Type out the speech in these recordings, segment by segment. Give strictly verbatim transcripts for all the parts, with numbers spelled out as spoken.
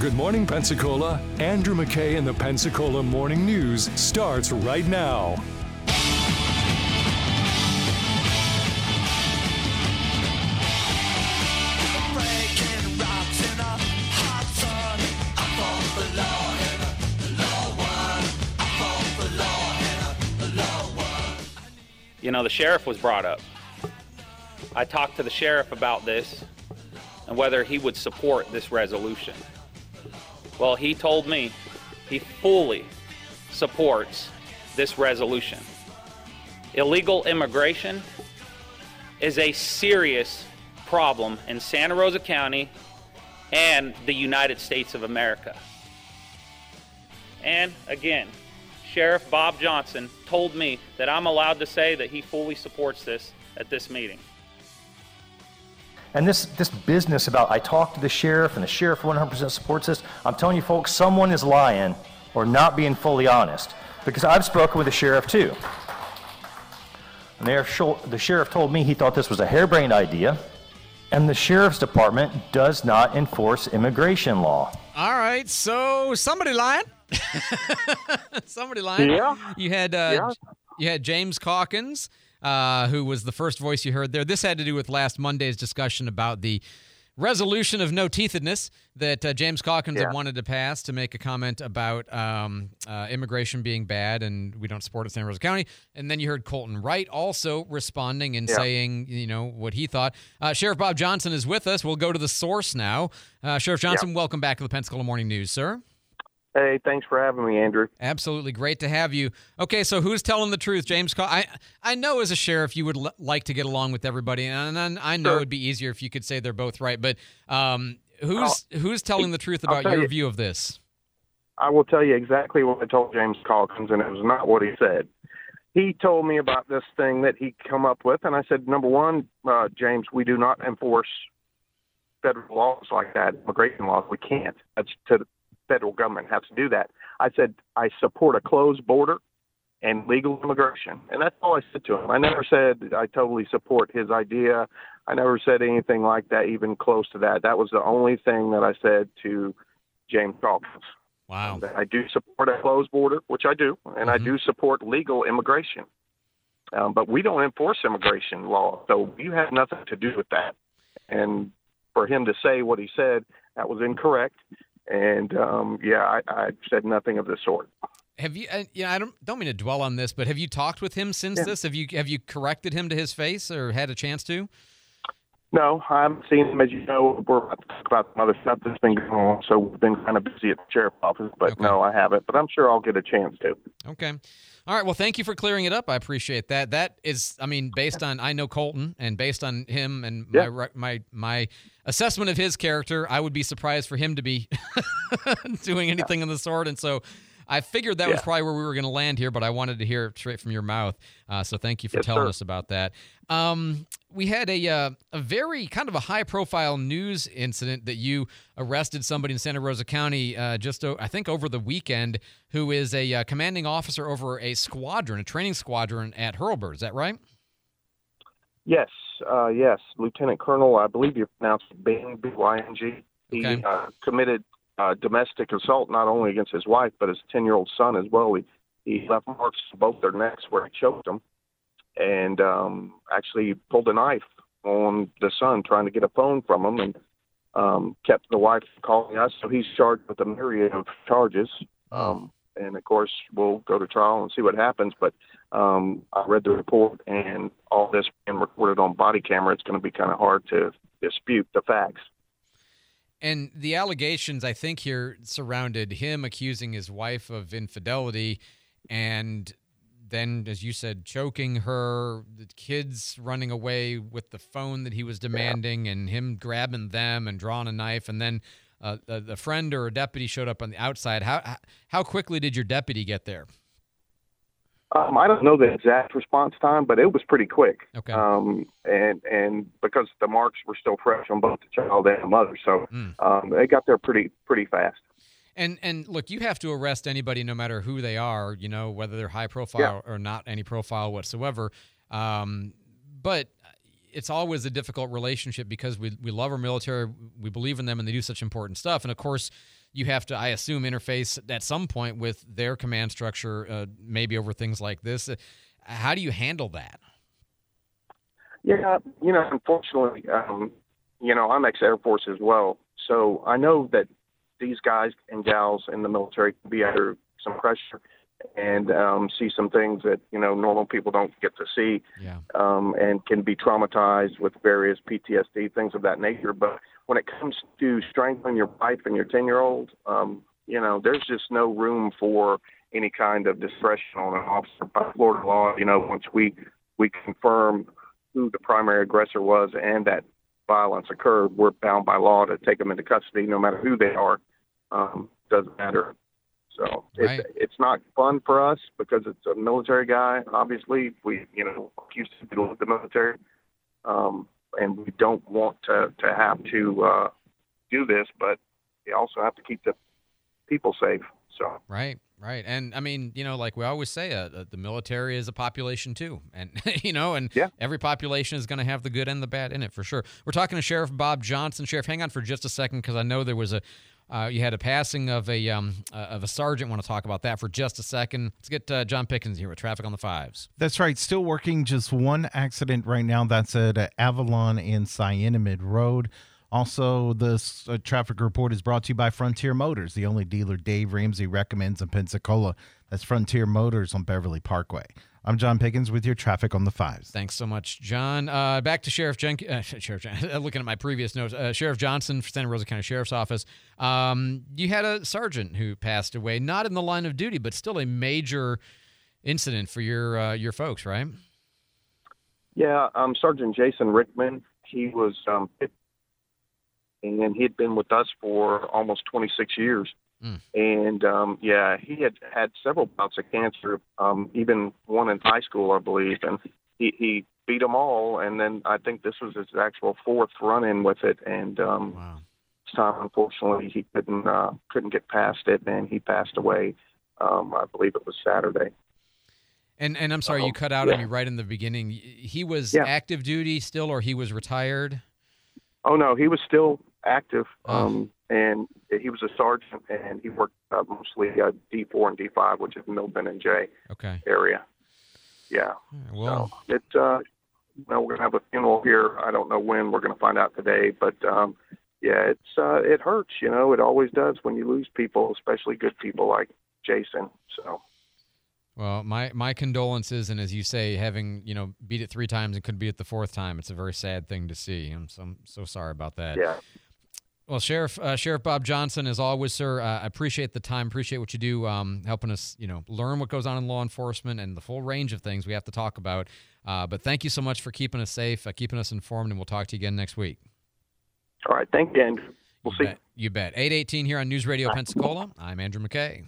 Good morning, Pensacola. Andrew McKay and the Pensacola Morning News starts right now. You know, the sheriff was brought up. I talked to the sheriff about this and whether he would support this resolution. Well, he told me he fully supports this resolution. Illegal immigration is a serious problem in Santa Rosa County and the United States of America. And again, Sheriff Bob Johnson told me that I'm allowed to say that he fully supports this at this meeting. And this, this business about I talked to the sheriff and the sheriff one hundred percent supports this, I'm telling you folks, someone is lying or not being fully honest. Because I've spoken with the sheriff too. And the sheriff told me he thought this was a harebrained idea, and the sheriff's department does not enforce immigration law. All right, so somebody lying. somebody lying. Yeah. You had uh, yeah. you had James Calkins, uh, who was the first voice you heard there. This had to do with last Monday's discussion about the resolution of no-teethedness that uh, James Calkins yeah. had wanted to pass to make a comment about um, uh, immigration being bad and we don't support it in Santa Rosa County. And then you heard Colton Wright also responding and yeah. saying, you know, what he thought. Uh, Sheriff Bob Johnson is with us. We'll go to the source now. Uh, Sheriff Johnson, yeah. welcome back to the Pensacola Morning News, sir. Hey, thanks for having me, Andrew. Absolutely. Great to have you. Okay, so who's telling the truth? James Cal- I I know as a sheriff you would l- like to get along with everybody, and, and I know sure. it'd be easier if you could say they're both right, but um, who's I'll, who's telling the truth about your you, view of this? I will tell you exactly what I told James Calkins, and it was not what he said. He told me about this thing that he come up with, and I said, number one, uh, James, we do not enforce federal laws like that, immigration laws. We can't. That's to the federal government has to do that. I said, I support a closed border and legal immigration. And that's all I said to him. I never said I totally support his idea. I never said anything like that, even close to that. That was the only thing that I said to James Calkins. Wow. That I do support a closed border, which I do, and mm-hmm. I do support legal immigration. Um, but we don't enforce immigration law, so you have nothing to do with that. And for him to say what he said, that was incorrect. And, um, yeah, I, I said nothing of the sort. Have you, uh, you know, I don't, don't mean to dwell on this, but have you talked with him since yeah. this? Have you have you corrected him to his face or had a chance to? No, I haven't seen him. As you know, we're about to talk about some other stuff that's been going on, so we've been kind of busy at the sheriff's office. But okay. no, I haven't. But I'm sure I'll get a chance to. Okay. All right. Well, thank you for clearing it up. I appreciate that. That is, I mean, based on, I know Colton, and based on him and yeah. my my my assessment of his character, I would be surprised for him to be doing anything yeah. of the sort. And so I figured that yeah. was probably where we were going to land here, but I wanted to hear it straight from your mouth. Uh, so thank you for yes, telling sir. us about that. Um, we had a uh, a very kind of a high-profile news incident that you arrested somebody in Santa Rosa County uh, just, o- I think, over the weekend, who is a uh, commanding officer over a squadron, a training squadron at Hurlburt. Is that right? Yes, uh, yes. Lieutenant Colonel, I believe you pronounced it Bing, B Y N G. He okay. uh, committed uh, domestic assault not only against his wife, but his ten-year-old son as well. He, he left marks on both their necks where he choked them. And um, actually pulled a knife on the son, trying to get a phone from him, and um, kept the wife calling us. So he's charged with a myriad of charges. Um, and, of course, we'll go to trial and see what happens. But um, I read the report, and all this being recorded on body camera, it's going to be kind of hard to dispute the facts. And the allegations, I think, here surrounded him accusing his wife of infidelity and then, as you said, choking her, the kids running away with the phone that he was demanding, yeah. and him grabbing them and drawing a knife, and then uh, a, a friend or a deputy showed up on the outside. How how quickly did your deputy get there? Um, I don't know the exact response time, but it was pretty quick. Okay. Um, and and because the marks were still fresh on both the child and the mother, so mm. um, they got there pretty pretty fast. And and look, you have to arrest anybody no matter who they are, you know, whether they're high profile yeah. or not any profile whatsoever. Um, but it's always a difficult relationship because we we love our military, we believe in them, and they do such important stuff. And, of course, you have to, I assume, interface at some point with their command structure, uh, maybe over things like this. Uh, How do you handle that? Yeah, you know, unfortunately, um, you know, I'm ex-Air Force as well, so I know that these guys and gals in the military can be under some pressure and um, see some things that, you know, normal people don't get to see, Yeah. um, and can be traumatized with various P T S D, things of that nature. But when it comes to strangling your wife and your ten-year-old, um, you know, there's just no room for any kind of discretion on an officer. By Florida law, you know, once we, we confirm who the primary aggressor was and that violence occurred, we're bound by law to take them into custody no matter who they are. Um, doesn't matter. So Right. it's, it's not fun for us because it's a military guy. Obviously, we, you know, used to deal with the military, um, and we don't want to, to have to uh, do this, but we also have to keep the people safe. So Right, right. And I mean, you know, like we always say, uh, uh, the military is a population too. And, you know, and Yeah. every population is going to have the good and the bad in it for sure. We're talking to Sheriff Bob Johnson. Sheriff, hang on for just a second because I know there was a, uh, you had a passing of a um, uh, of a sergeant. Want to talk about that for just a second. Let's get uh, John Pickens here with Traffic on the Fives. That's right. Still working. Just one accident right now. That's at uh, Avalon and Cyanamid Road. Also, this uh, traffic report is brought to you by Frontier Motors, the only dealer Dave Ramsey recommends in Pensacola. That's Frontier Motors on Beverly Parkway. I'm John Pickens with your Traffic on the Fives. Thanks so much, John. Uh, back to Sheriff Jen- uh, Sheriff Jen- looking at my previous notes. Uh, Sheriff Johnson for Santa Rosa County Sheriff's Office. Um, you had a sergeant who passed away, not in the line of duty, but still a major incident for your uh, your folks, right? yeah, um, Sergeant Jason Rickman, he was, um, and he had been with us for almost twenty-six years. Mm. And, um, yeah, he had had several bouts of cancer, um, even one in high school, I believe. And he, he beat them all. And then I think this was his actual fourth run-in with it. And um, Wow. this time, unfortunately, he couldn't uh, couldn't get past it, and he passed away. Um, I believe it was Saturday. And and I'm sorry, Um, you cut out yeah. on me right in the beginning. He was Yeah. active duty still, or he was retired? Oh, no, he was still active, Oh. um, and he was a sergeant, and he worked uh, mostly uh, D four and D five, which is Milton and J Okay. area. Yeah. All right, well, So it, uh, you know, we're gonna have a funeral here. I don't know when. We're gonna find out today, but um, yeah, it's uh, it hurts. You know, it always does when you lose people, especially good people like Jason. So. well, my my condolences, and as you say, having you know beat it three times and could beat it the fourth time, it's a very sad thing to see. I'm so, I'm so sorry about that. Yeah. Well, Sheriff uh, Sheriff Bob Johnson, as always, sir, uh, I appreciate the time, appreciate what you do, um, helping us, you know, learn what goes on in law enforcement and the full range of things we have to talk about. Uh, but thank you so much for keeping us safe, uh, keeping us informed, and we'll talk to you again next week. All right. Thank you, Andrew. We'll you see. Bet. You bet. eight eighteen here on News Radio Pensacola. I'm Andrew McKay.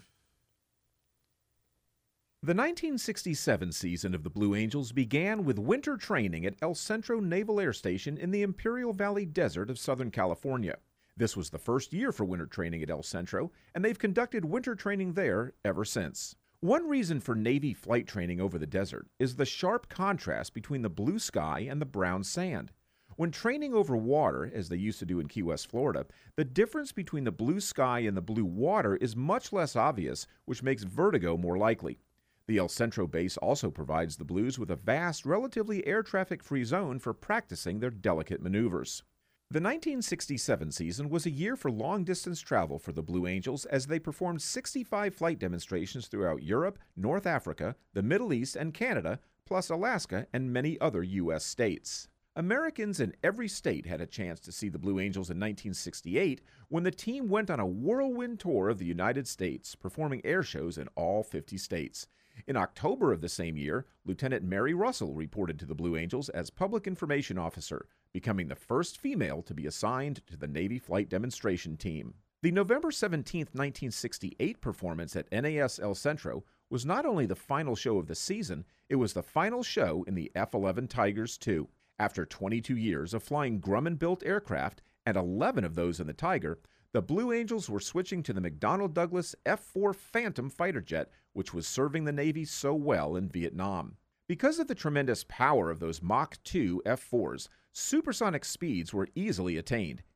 The nineteen sixty-seven season of the Blue Angels began with winter training at El Centro Naval Air Station in the Imperial Valley Desert of Southern California. This was the first year for winter training at El Centro, and they've conducted winter training there ever since. One reason for Navy flight training over the desert is the sharp contrast between the blue sky and the brown sand. When training over water, as they used to do in Key West, Florida, the difference between the blue sky and the blue water is much less obvious, which makes vertigo more likely. The El Centro base also provides the Blues with a vast, relatively air traffic-free zone for practicing their delicate maneuvers. The nineteen sixty-seven season was a year for long-distance travel for the Blue Angels as they performed sixty-five flight demonstrations throughout Europe, North Africa, the Middle East, and Canada, plus Alaska and many other U S states. Americans in every state had a chance to see the Blue Angels in nineteen sixty-eight when the team went on a whirlwind tour of the United States, performing air shows in all fifty states. In October of the same year, Lieutenant Mary Russell reported to the Blue Angels as Public Information Officer, becoming the first female to be assigned to the Navy Flight Demonstration Team. The November seventeenth, nineteen sixty-eight performance at N A S El Centro was not only the final show of the season, it was the final show in the F eleven Tigers two. After twenty-two years of flying Grumman-built aircraft, and eleven of those in the Tiger, the Blue Angels were switching to the McDonnell Douglas F four Phantom fighter jet, which was serving the Navy so well in Vietnam. Because of the tremendous power of those Mach two F fours, supersonic speeds were easily attained,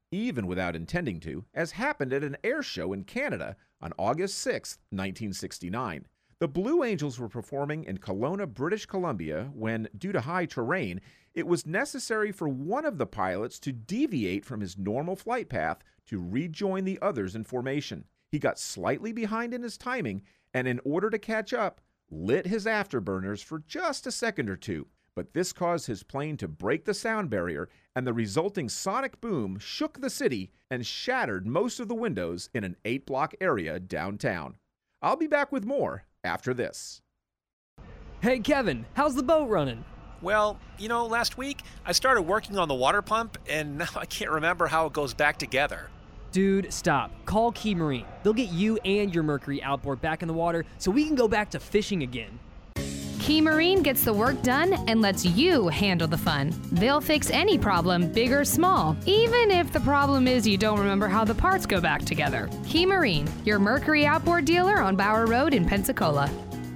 even without intending to, as happened at an air show in Canada on August sixth, nineteen sixty-nine. The Blue Angels were performing in Kelowna, British Columbia, when, due to high terrain, it was necessary for one of the pilots to deviate from his normal flight path to rejoin the others in formation. He got slightly behind in his timing, and in order to catch up, lit his afterburners for just a second or two. But this caused his plane to break the sound barrier, and the resulting sonic boom shook the city and shattered most of the windows in an eight-block area downtown. I'll be back with more after this. Hey Kevin, how's the boat running? Well, you know, last week I started working on the water pump, and now I can't remember how it goes back together. Dude, stop. Call Key Marine. They'll get you and your Mercury outboard back in the water so we can go back to fishing again. Key Marine gets the work done and lets you handle the fun. They'll fix any problem, big or small, even if the problem is you don't remember how the parts go back together. Key Marine, your Mercury outboard dealer on Bower Road in Pensacola.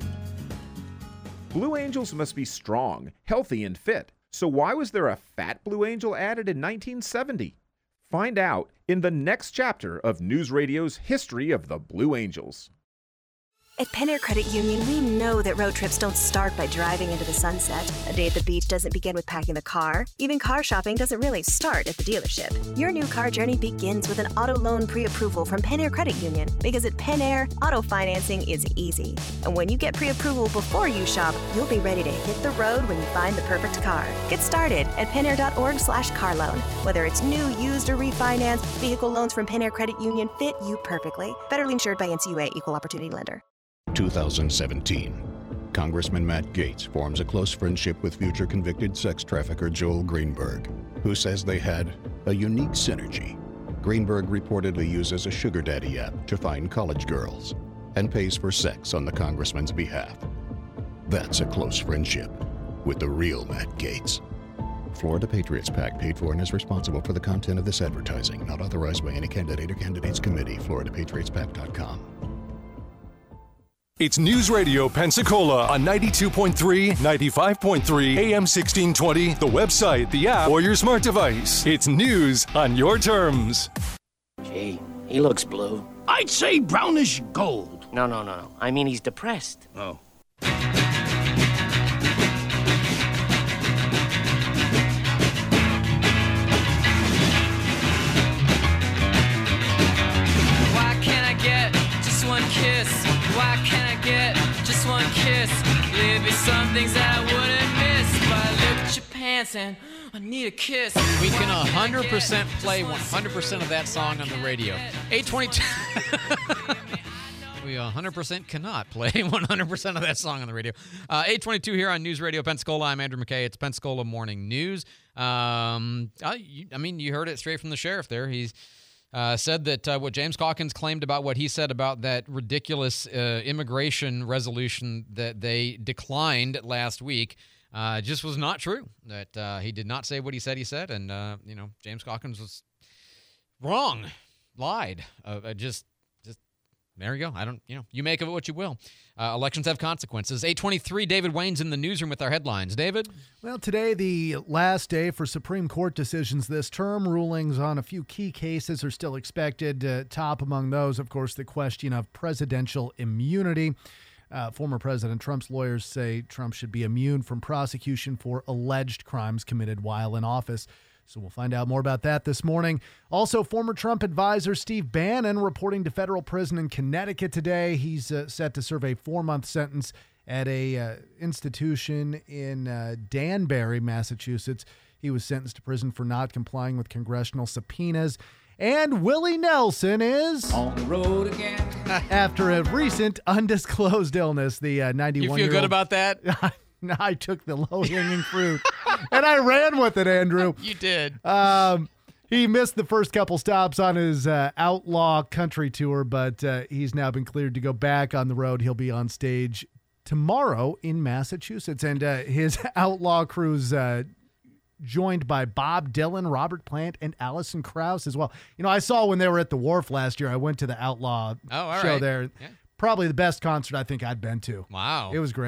Blue Angels must be strong, healthy, and fit. So why was there a fat Blue Angel added in nineteen seventy? Find out in the next chapter of News Radio's History of the Blue Angels. At Pen Air Credit Union, we know that road trips don't start by driving into the sunset. A day at the beach doesn't begin with packing the car. Even car shopping doesn't really start at the dealership. Your new car journey begins with an auto loan pre-approval from Pen Air Credit Union, because at Pen Air, auto financing is easy. And when you get pre-approval before you shop, you'll be ready to hit the road when you find the perfect car. Get started at penair.org slash car loan. Whether it's new, used, or refinance, vehicle loans from Pen Air Credit Union fit you perfectly. Federally insured by N C U A, Equal Opportunity Lender. two thousand seventeen. Congressman Matt Gaetz forms a close friendship with future convicted sex trafficker Joel Greenberg, who says they had a unique synergy. Greenberg reportedly uses a sugar daddy app to find college girls and pays for sex on the congressman's behalf. That's a close friendship with the real Matt Gaetz. Florida Patriots PAC paid for and is responsible for the content of this advertising, not authorized by any candidate or candidates committee. Florida Patriots Pac dot com. It's News Radio Pensacola on ninety-two point three, ninety-five point three, A M sixteen twenty, the website, the app, or your smart device. It's news on your terms. Gee, he looks blue. I'd say brownish gold. No, no, no, no. I mean, he's depressed. Oh. Why can't I get just one kiss? Why can't I get just one kiss? There'd be some things that I wouldn't miss, but I look at your pants and I need a kiss. We can one hundred percent play one hundred percent of that song on the radio. eight twenty-two We one hundred percent cannot play one hundred percent of that song on the radio. Uh, eight twenty-two here on News Radio Pensacola. I'm Andrew McKay. It's Pensacola Morning News. Um, I, you, I mean, you heard it straight from the sheriff there. He's Uh, said that uh, what James Calkins claimed about what he said about that ridiculous uh, immigration resolution that they declined last week uh, just was not true. That uh, he did not say what he said he said, and uh, you know, James Calkins was wrong, lied. Uh, just, just there you go. I don't, you know, you make of it what you will. Uh, elections have consequences. eight twenty-three, David Wayne's in the newsroom with our headlines. David? Well, today, the last day for Supreme Court decisions this term. Rulings on a few key cases are still expected. Uh, top among those, of course, the question of presidential immunity. Uh, former President Trump's lawyers say Trump should be immune from prosecution for alleged crimes committed while in office. So we'll find out more about that this morning. Also, former Trump advisor Steve Bannon reporting to federal prison in Connecticut today. He's uh, set to serve a four-month sentence at a uh, institution in uh, Danbury, Massachusetts. He was sentenced to prison for not complying with congressional subpoenas. And Willie Nelson is on the road again. After a recent undisclosed illness, the uh, ninety-one-year-old... You feel good about that? I took the low-hanging fruit, and I ran with it, Andrew. You did. Um, he missed the first couple stops on his uh, outlaw country tour, but uh, he's now been cleared to go back on the road. He'll be on stage tomorrow in Massachusetts, and uh, his outlaw crew's uh, joined by Bob Dylan, Robert Plant, and Alison Krauss as well. You know, I saw when they were at the Wharf last year. I went to the outlaw oh, all show right. there. Yeah. Probably the best concert I think I'd been to. Wow. It was great.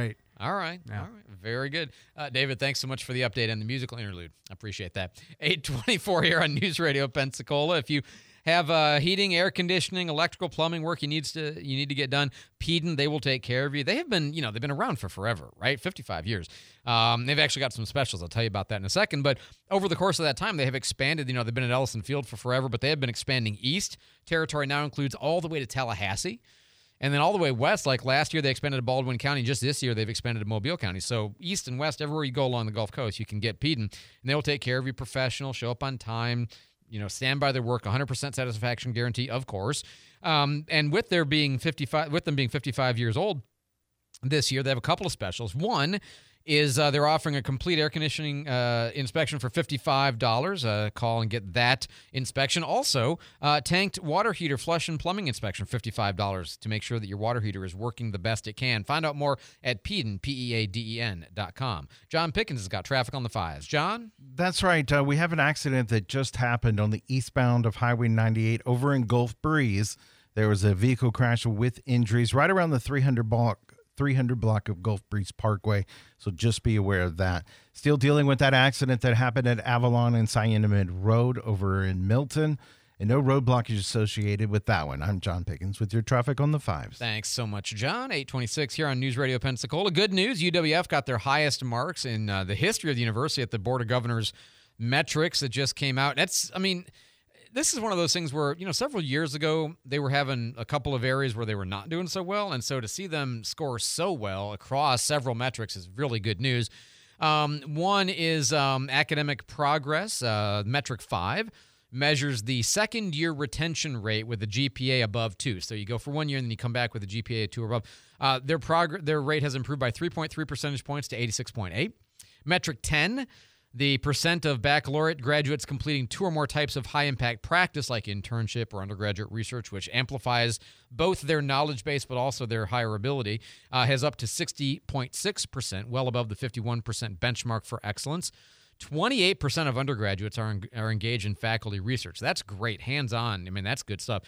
All right. Yeah. All right. Very good. Uh, David, thanks so much for the update and the musical interlude. I appreciate that. eight twenty-four here on News Radio Pensacola. If you have uh, heating, air conditioning, electrical, plumbing work you needs to you need to get done, Peden, they will take care of you. They have been, you know, they've been around for forever, right? fifty-five years. Um, they've actually got some specials. I'll tell you about that in a second. But over the course of that time, they have expanded. You know, they've been at Ellison Field for forever, but they have been expanding east. Territory now includes all the way to Tallahassee. And then all the way west, like last year, they expanded to Baldwin County. Just this year, they've expanded to Mobile County. So east and west, everywhere you go along the Gulf Coast, you can get Peden. And they'll take care of you professional, show up on time, you know, stand by their work, one hundred percent satisfaction guarantee, of course. Um, and with their being fifty-five, with them being fifty-five years old this year, they have a couple of specials. One is uh, they're offering a complete air conditioning uh, inspection for fifty-five dollars. Uh, call and get that inspection. Also, uh, tanked water heater flush and plumbing inspection, fifty-five dollars, to make sure that your water heater is working the best it can. Find out more at Peden, P E A D E N dot com. John Pickens has got traffic on the fives. John? That's right. Uh, we have an accident that just happened on the eastbound of Highway ninety-eight over in Gulf Breeze. There was a vehicle crash with injuries right around the three hundred block. three hundred block of Gulf Breeze Parkway, so just be aware of that. Still dealing with that accident that happened at Avalon and Cyanamid Road over in Milton, and no road blockage associated with that one. I'm John Pickens with your traffic on the fives. Thanks so much, John. eight twenty-six here on News Radio Pensacola. Good news, U W F got their highest marks in uh, the history of the university at the Board of Governors metrics that just came out. That's, I mean, this is one of those things where, you know, several years ago, they were having a couple of areas where they were not doing so well. And so to see them score so well across several metrics is really good news. Um, one is um, academic progress. Uh, metric five measures the second year retention rate with a G P A above two. So you go for one year and then you come back with a G P A of two or above. Uh, their prog- their rate has improved by three point three percentage points to eighty-six point eight. Metric ten, the percent of baccalaureate graduates completing two or more types of high-impact practice like internship or undergraduate research, which amplifies both their knowledge base but also their higher ability, uh, has up to sixty point six percent, well above the fifty-one percent benchmark for excellence. twenty-eight percent of undergraduates are, are engaged in faculty research. That's great. Hands-on. I mean, that's good stuff.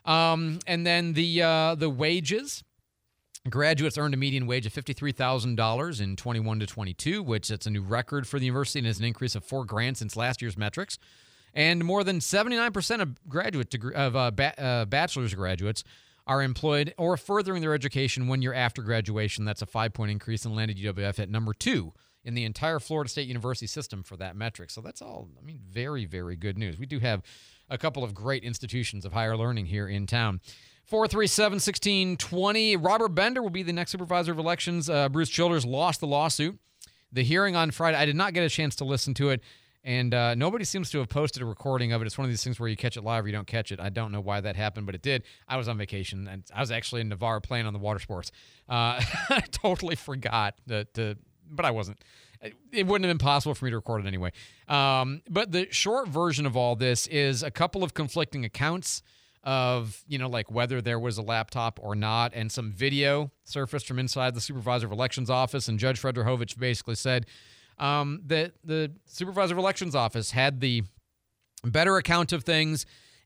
Um, and then the uh, the wages. Graduates earned a median wage of fifty-three thousand dollars in twenty-one to twenty-two, which it's a new record for the university and is an increase of four grand since last year's metrics. And more than seventy-nine percent of graduate degree, of uh, ba- uh, bachelor's graduates are employed or furthering their education one year after graduation. That's a five-point increase and landed U W F at number two in the entire Florida State University system for that metric. So that's all, I mean, very, very good news. We do have a couple of great institutions of higher learning here in town. four three seven, one six two zero. Robert Bender will be the next supervisor of elections. Uh, Bruce Childers lost the lawsuit. The hearing on Friday, I did not get a chance to listen to it, and uh, nobody seems to have posted a recording of it. It's one of these things where you catch it live or you don't catch it. I don't know why that happened, but it did. I was on vacation, and I was actually in Navarre playing on the water sports. Uh, I totally forgot that, to, but I wasn't. It wouldn't have been possible for me to record it anyway. Um, but the short version of all this is a couple of conflicting accounts of, you know, like whether there was a laptop or not, and some video surfaced from inside the supervisor of elections office. And Judge Frederihovich basically said um, that the supervisor of elections office had the better account of things,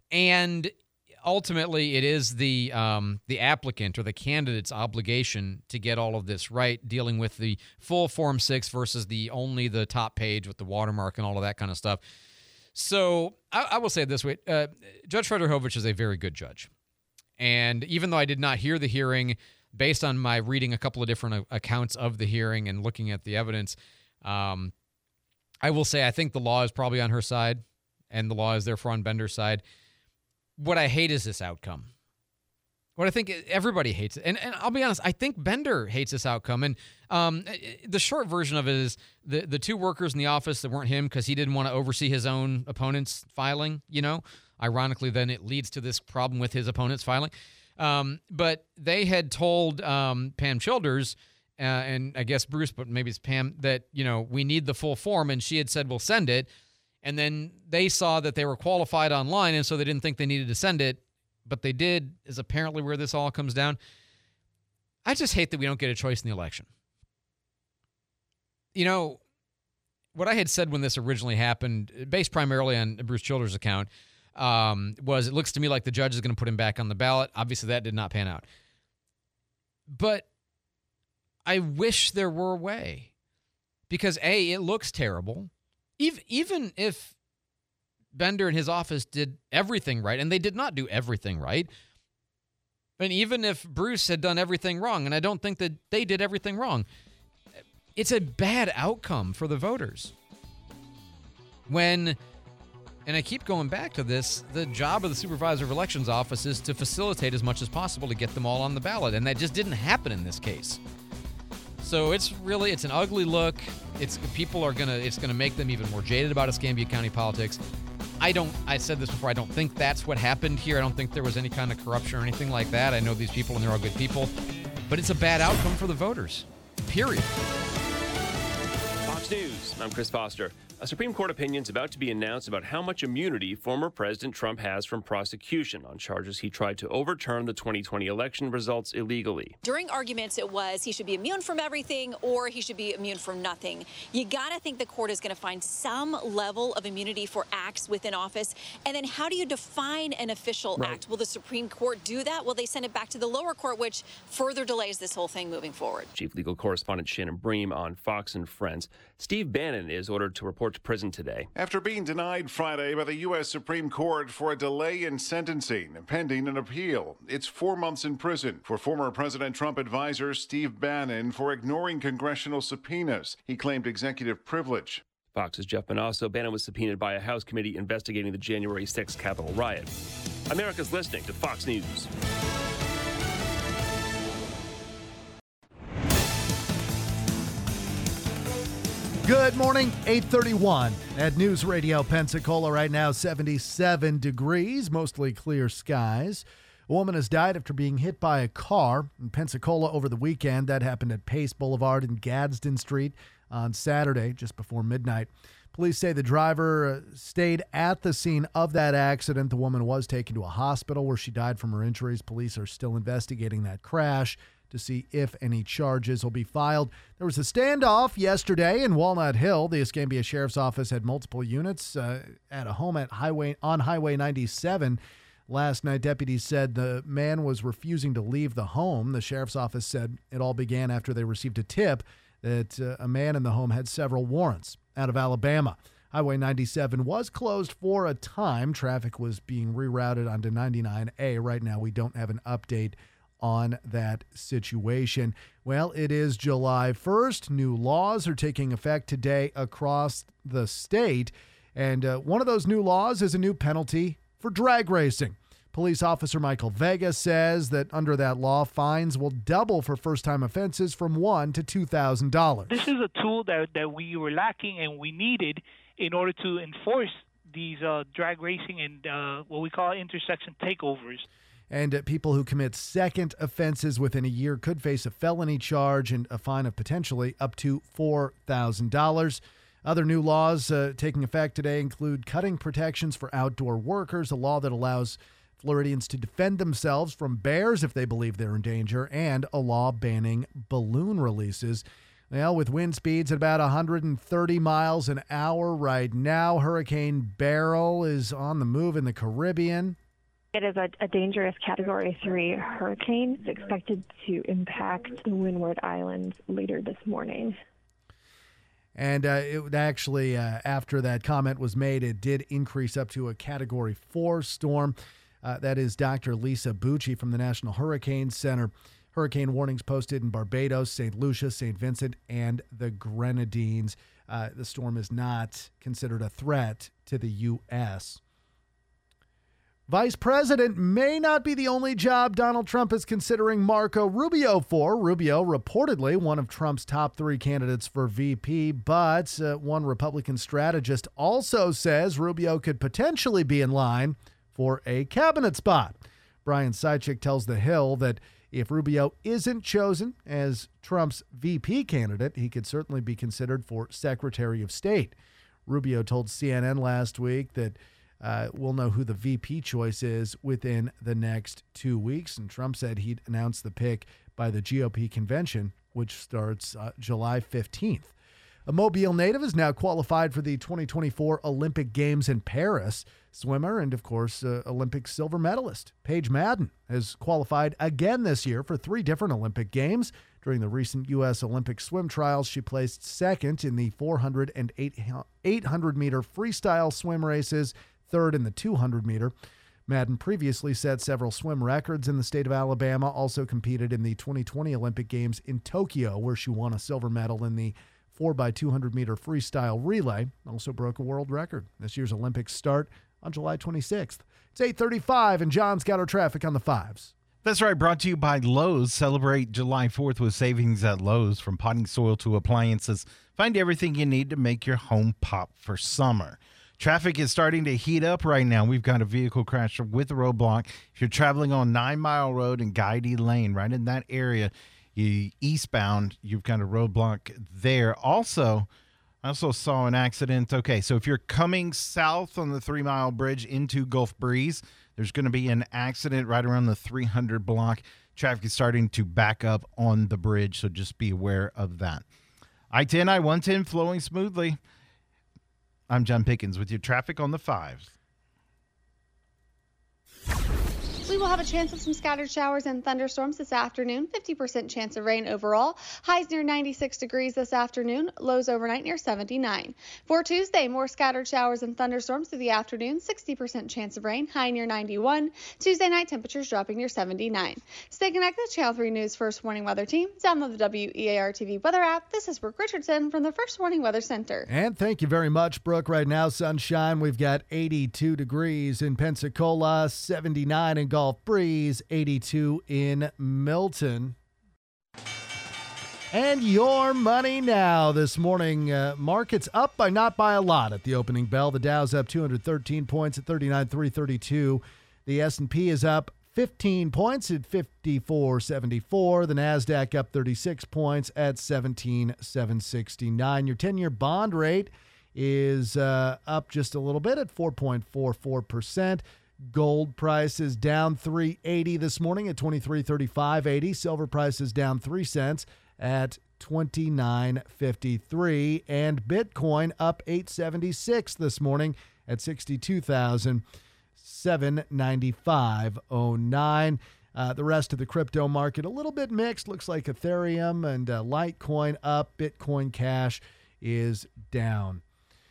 and ultimately it is the um, the applicant or the candidate's obligation to get all of this right, dealing with the full Form six versus the only the top page with the watermark and all of that kind of stuff. So I, I will say it this way. Uh, Judge Frederihovich is a very good judge. And even though I did not hear the hearing, based on my reading a couple of different accounts of the hearing and looking at the evidence, um, I will say I think the law is probably on her side, and the law is therefore on Bender's side. What I hate is this outcome. What I think everybody hates it. And, and I'll be honest, I think Bender hates this outcome. And um, the short version of it is the, the two workers in the office that weren't him because he didn't want to oversee his own opponent's filing, you know. Ironically, then it leads to this problem with his opponent's filing. Um, but they had told um, Pam Childers, uh, and I guess Bruce, but maybe it's Pam, that, you know, we need the full form. And she had said, we'll send it. And then they saw that they were qualified online, and so they didn't think they needed to send it. But they did, is apparently where this all comes down. I just hate that we don't get a choice in the election. You know, what I had said when this originally happened, based primarily on Bruce Childers' account, um, was it looks to me like the judge is going to put him back on the ballot. Obviously, that did not pan out. But I wish there were a way. Because, A, it looks terrible. Even, even if Bender and his office did everything right, and they did not do everything right, and even if Bruce had done everything wrong, and I don't think that they did everything wrong, it's a bad outcome for the voters. When, and I keep going back to this, the job of the Supervisor of Elections Office is to facilitate as much as possible to get them all on the ballot, and that just didn't happen in this case. So it's really, it's an ugly look. It's people are gonna, it's gonna make them even more jaded about Escambia County politics. I don't, I said this before, I don't think that's what happened here. I don't think there was any kind of corruption or anything like that. I know these people and they're all good people, but it's a bad outcome for the voters, period. Fox News, I'm Chris Foster. A Supreme Court opinion is about to be announced about how much immunity former President Trump has from prosecution on charges he tried to overturn the twenty twenty election results illegally. During arguments, it was he should be immune from everything or he should be immune from nothing. You got to think the court is going to find some level of immunity for acts within office. And then how do you define an official right. act? Will the Supreme Court do that? Will they send it back to the lower court, which further delays this whole thing moving forward? Chief Legal Correspondent Shannon Bream on Fox and Friends. Steve Bannon is ordered to report to prison today. After being denied Friday by the U S Supreme Court for a delay in sentencing pending an appeal, it's four months in prison for former President Trump advisor Steve Bannon for ignoring congressional subpoenas. He claimed executive privilege. Fox's Jeff Bonasso. Bannon was subpoenaed by a House committee investigating the January sixth Capitol riot. America's listening to Fox News. Good morning, eight thirty-one at News Radio Pensacola. Right now, seventy-seven degrees, mostly clear skies. A woman has died after being hit by a car in Pensacola over the weekend. That happened at Pace Boulevard and Gadsden Street on Saturday, just before midnight. Police say the driver stayed at the scene of that accident. The woman was taken to a hospital where she died from her injuries. Police are still investigating that crash to see if any charges will be filed. There was a standoff yesterday in Walnut Hill. The Escambia Sheriff's Office had multiple units uh, at a home at highway on Highway ninety-seven. Last night, deputies said the man was refusing to leave the home. The Sheriff's Office said it all began after they received a tip that uh, a man in the home had several warrants out of Alabama. Highway ninety-seven was closed for a time. Traffic was being rerouted onto ninety-nine A. Right now, we don't have an update on that situation. Well, it is July first. New laws are taking effect today across the state. And uh, one of those new laws is a new penalty for drag racing. Police officer Michael Vega says that under that law, fines will double for first-time offenses from one thousand to two thousand dollars. This is a tool that, that we were lacking and we needed in order to enforce these uh, drag racing and uh, what we call intersection takeovers. And uh, people who commit second offenses within a year could face a felony charge and a fine of potentially up to four thousand dollars. Other new laws uh, taking effect today include cutting protections for outdoor workers, a law that allows Floridians to defend themselves from bears if they believe they're in danger, and a law banning balloon releases. Well, with wind speeds at about one hundred thirty miles an hour right now, Hurricane Beryl is on the move in the Caribbean. It is a, a dangerous Category three hurricane. It's expected to impact the Windward Islands later this morning. And uh, it actually, uh, after that comment was made, it did increase up to a Category four storm. Uh, that is Doctor Lisa Bucci from the National Hurricane Center. Hurricane warnings posted in Barbados, Saint Lucia, Saint Vincent, and the Grenadines. Uh, the storm is not considered a threat to the U S Vice President may not be the only job Donald Trump is considering Marco Rubio for. Rubio, reportedly one of Trump's top three candidates for V P, but uh, one Republican strategist also says Rubio could potentially be in line for a cabinet spot. Brian Sychik tells The Hill that if Rubio isn't chosen as Trump's V P candidate, he could certainly be considered for Secretary of State. Rubio told C N N last week that Uh, we'll know who the V P choice is within the next two weeks. And Trump said he'd announce the pick by the G O P convention, which starts uh, July fifteenth. A Mobile native is now qualified for the twenty twenty-four Olympic Games in Paris. Swimmer and, of course, uh, Olympic silver medalist Paige Madden has qualified again this year for three different Olympic Games. During the recent U S Olympic swim trials, she placed second in the four hundred and eight hundred meter freestyle swim races, third in the two hundred meter. Madden previously set several swim records in the state of Alabama, also competed in the twenty twenty Olympic Games in Tokyo, where she won a silver medal in the four by two hundred meter freestyle relay, also broke a world record. This year's Olympics start on July twenty-sixth. It's eight thirty-five, and John's got our traffic on the fives. That's right, brought to you by Lowe's. Celebrate July fourth with savings at Lowe's. From potting soil to appliances, find everything you need to make your home pop for summer. Traffic is starting to heat up right now. We've got a vehicle crash with a roadblock. If you're traveling on Nine Mile Road and Guidey Lane, right in that area, you eastbound, you've got a roadblock there. Also, I also saw an accident. Okay, so if you're coming south on the Three Mile Bridge into Gulf Breeze, there's going to be an accident right around the three hundred block. Traffic is starting to back up on the bridge, so just be aware of that. I ten, I one ten flowing smoothly. I'm John Pickens with your traffic on the fives. We will have a chance of some scattered showers and thunderstorms this afternoon. fifty percent chance of rain overall. Highs near ninety-six degrees this afternoon. Lows overnight near seventy-nine. For Tuesday, more scattered showers and thunderstorms through the afternoon. sixty percent chance of rain. High near ninety-one. Tuesday night, temperatures dropping near seventy-nine. Stay connected to Channel three News First Warning Weather Team. Download the W E A R T V weather app. This is Brooke Richardson from the First Warning Weather Center. And thank you very much, Brooke. Right now, sunshine. We've got eighty-two degrees in Pensacola, seventy-nine in Gulf Breeze, eighty-two in Milton. And your money now this morning. Uh, markets up by not by a lot at the opening bell. The Dow's up two hundred thirteen points at thirty-nine thousand three hundred thirty-two. The S and P is up fifteen points at fifty-four seventy-four. The NASDAQ up thirty-six points at seventeen thousand seven hundred sixty-nine. Your ten-year bond rate is uh, up just a little bit at four point four four percent. Gold price is down three eighty this morning at twenty-three thirty-five eighty. Silver price is down three cents at twenty-nine fifty-three. And Bitcoin up eight seventy-six this morning at sixty-two thousand seven hundred ninety-five oh nine. Uh, the rest of the crypto market a little bit mixed. Looks like Ethereum and uh, Litecoin up. Bitcoin Cash is down.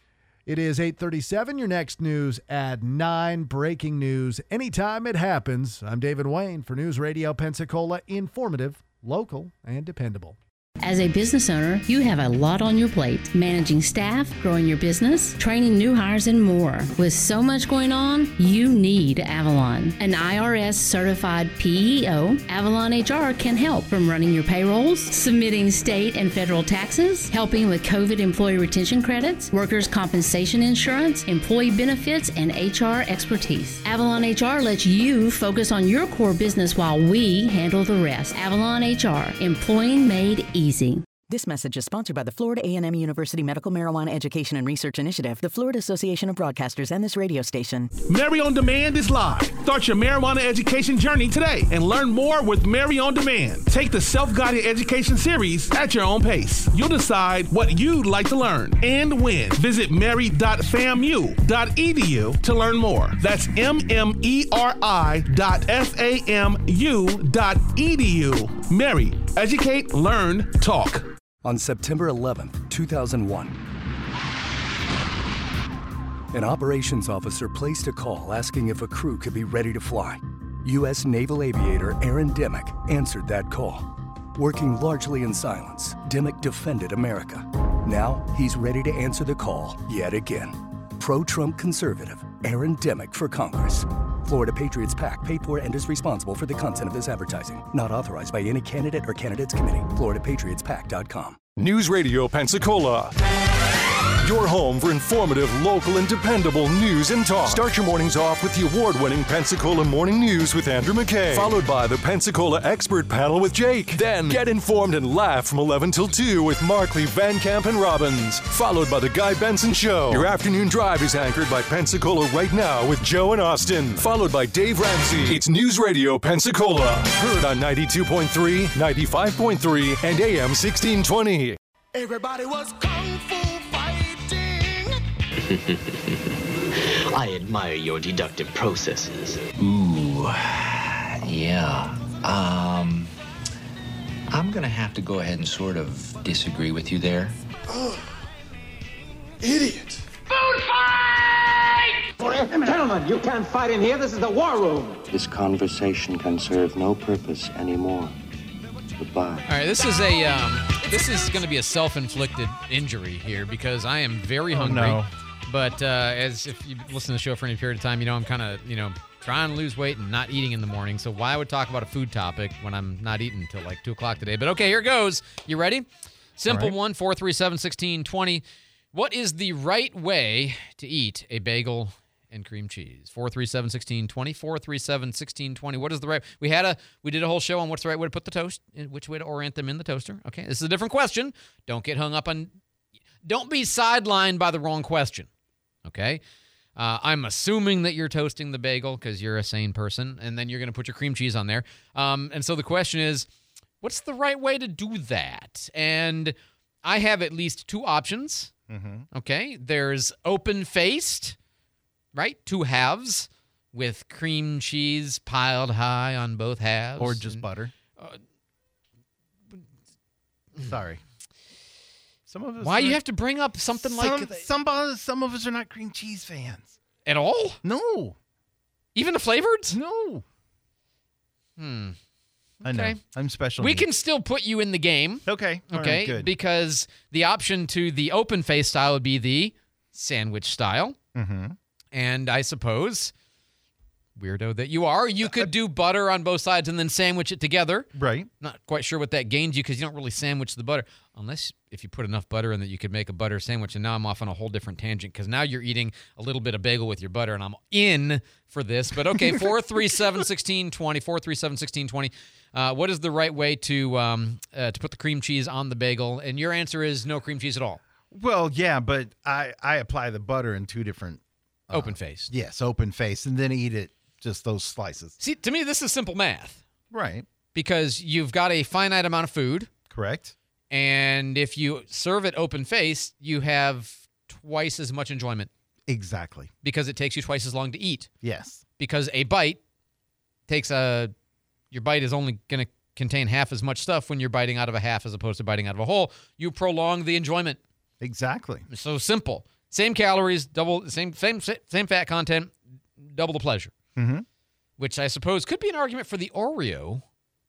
It is eight thirty-seven. Your next news at nine. Breaking news anytime it happens. I'm David Wayne for News Radio Pensacola. Informative, local, and dependable. As a business owner, you have a lot on your plate. Managing staff, growing your business, training new hires, and more. With so much going on, you need Avalon. An I R S-certified P E O, Avalon H R can help from running your payrolls, submitting state and federal taxes, helping with COVID employee retention credits, workers' compensation insurance, employee benefits, and H R expertise. Avalon H R lets you focus on your core business while we handle the rest. Avalon H R, employing made easy. This message is sponsored by the Florida A and M University Medical Marijuana Education and Research Initiative, the Florida Association of Broadcasters, and this radio station. Mary on Demand is live. Start your marijuana education journey today and learn more with Mary on Demand. Take the self-guided education series at your own pace. You'll decide what you'd like to learn and when. Visit mary dot famu dot e d u to learn more. That's M M E R I dot F A M U dot E D U. Mary, educate, learn, talk. On September eleventh, two thousand one, an operations officer placed a call asking if a crew could be ready to fly. U S Naval aviator Aaron Dimick answered that call. Working largely in silence, Dimick defended America. Now he's ready to answer the call yet again. Pro-Trump conservative Aaron Dimick for Congress. Florida Patriots PAC paid for and is responsible for the content of this advertising. Not authorized by any candidate or candidates committee. Florida Patriots Pac dot com. News Radio Pensacola. Your home for informative, local, and dependable news and talk. Start your mornings off with the award-winning Pensacola Morning News with Andrew McKay, followed by the Pensacola Expert Panel with Jake. Then get informed and laugh from eleven till two with Markley, Van Camp, and Robbins, followed by the Guy Benson Show. Your afternoon drive is anchored by Pensacola Right Now with Joe and Austin, followed by Dave Ramsey. It's News Radio Pensacola, heard on ninety-two point three, ninety-five point three, and A M sixteen twenty. Everybody was kung fu fighting. I admire your deductive processes. Ooh, yeah. Um, I I'm going to have to go ahead and sort of disagree with you there. Oh, idiot. Food fight! Gentlemen, you can't fight in here. This is the war room. This conversation can serve no purpose anymore. Goodbye. All right, this is a um, this is going to be a self-inflicted injury here because I am very hungry. Oh, no. But uh, as if you listen to the show for any period of time, you know I'm kind of you know trying to lose weight and not eating in the morning. So why would talk about a food topic when I'm not eating until like two o'clock today? But okay, here goes. You ready? Simple right. one, four three seven, one six two zero. What is the right way to eat a bagel and cream cheese? four three seven, one six two zero, four three seven, one six two zero. What is the right? We had a we did a whole show on what's the right way to put the toast, which way to orient them in the toaster. Okay, this is a different question. Don't get hung up on. Don't be sidelined by the wrong question. Okay, uh, I'm assuming that you're toasting the bagel because you're a sane person, and then you're going to put your cream cheese on there. Um, and so the question is, what's the right way to do that? And I have at least two options. Mm-hmm. Okay, there's open-faced, right? Two halves with cream cheese piled high on both halves. Or just and, butter. Uh, Sorry. Some of us why are, you have to bring up something some, like some, some, some of us are not cream cheese fans. At all? No. Even the flavored? No. Hmm. I know. Okay. I'm special. We needs. can still put you in the game. Okay. All Okay. right, good. Because the option to the open face style would be the sandwich style. Mm-hmm. And I suppose, weirdo that you are, you could do butter on both sides and then sandwich it together. Right. Not quite sure what that gains you because you don't really sandwich the butter. Unless if you put enough butter in that you could make a butter sandwich. And now I'm off on a whole different tangent because now you're eating a little bit of bagel with your butter and I'm in for this. But okay, four three seven, one six two zero, four three seven, one six two zero. Uh, what is the right way to um, uh, to put the cream cheese on the bagel? And your answer is no cream cheese at all. Well, yeah, but I, I apply the butter in two different... Uh, open face. Yes, open face, and then eat it, just those slices. See, to me, this is simple math. Right. Because you've got a finite amount of food. Correct. And if you serve it open face, you have twice as much enjoyment. Exactly. Because it takes you twice as long to eat. Yes. Because a bite takes a... Your bite is only going to contain half as much stuff when you're biting out of a half as opposed to biting out of a whole. You prolong the enjoyment. Exactly. So simple. Same calories, double same same same fat content, double the pleasure. Mm-hmm. Which I suppose could be an argument for the Oreo.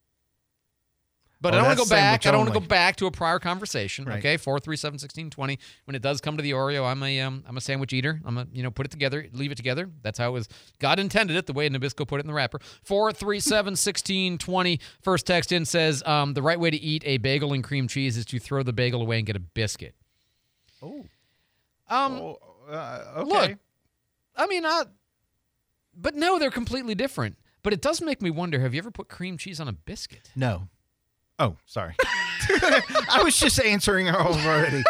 But Oh, I don't want to that's go back. sandwich I don't want to only. go back to a prior conversation. Right. Okay, four three seven sixteen twenty. When it does come to the Oreo, I'm a um, I'm a sandwich eater. I'm a you know put it together, leave it together. That's how it was. God intended it. The way Nabisco put it in the wrapper. Four three seven sixteen twenty. First text in says um, the right way to eat a bagel and cream cheese is to throw the bagel away and get a biscuit. Oh. Um. Oh, uh, okay. Look, I mean, uh, but no, they're completely different. But it does make me wonder, have you ever put cream cheese on a biscuit? No. Oh, sorry. I was just answering her already.